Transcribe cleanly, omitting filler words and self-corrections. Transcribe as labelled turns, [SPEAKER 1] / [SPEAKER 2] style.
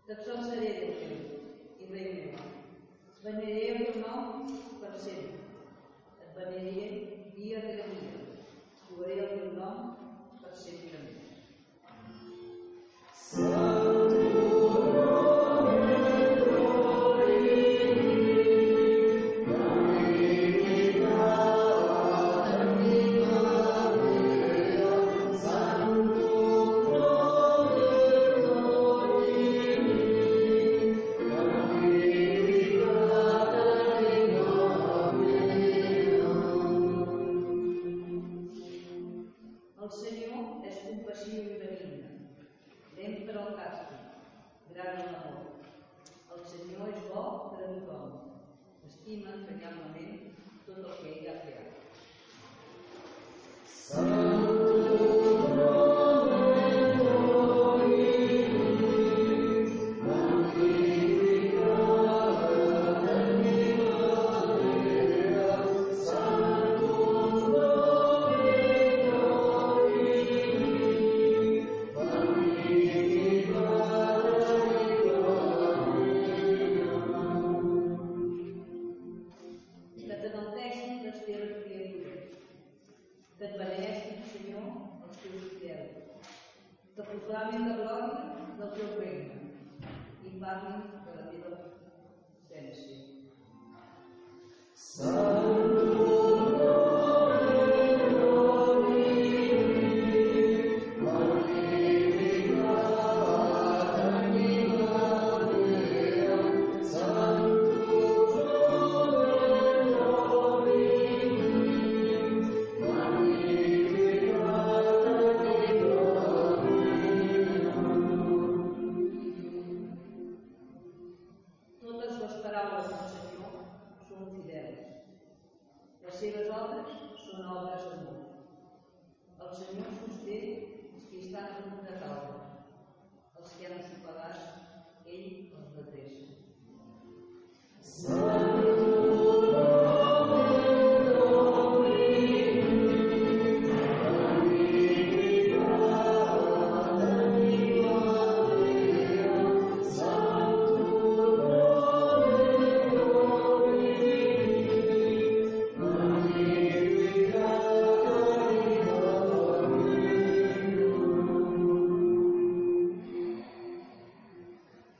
[SPEAKER 1] T'exalçaré, Déu meu i Rei meu. Veneraré el teu nom per sempre. Et veneraré dia rere dia. Provaré el teu nom per sempre més. El Senyor és compassiu i benigne, lent per al càstig, gran en l'amor. El Senyor és bo per a tothom, estima entranyablement tot el que ell ha creat. Que t'enalteixin les teves criatures, que et beneeixin, Senyor, els teus fidels, que proclamin la glòria del teu regne i parlin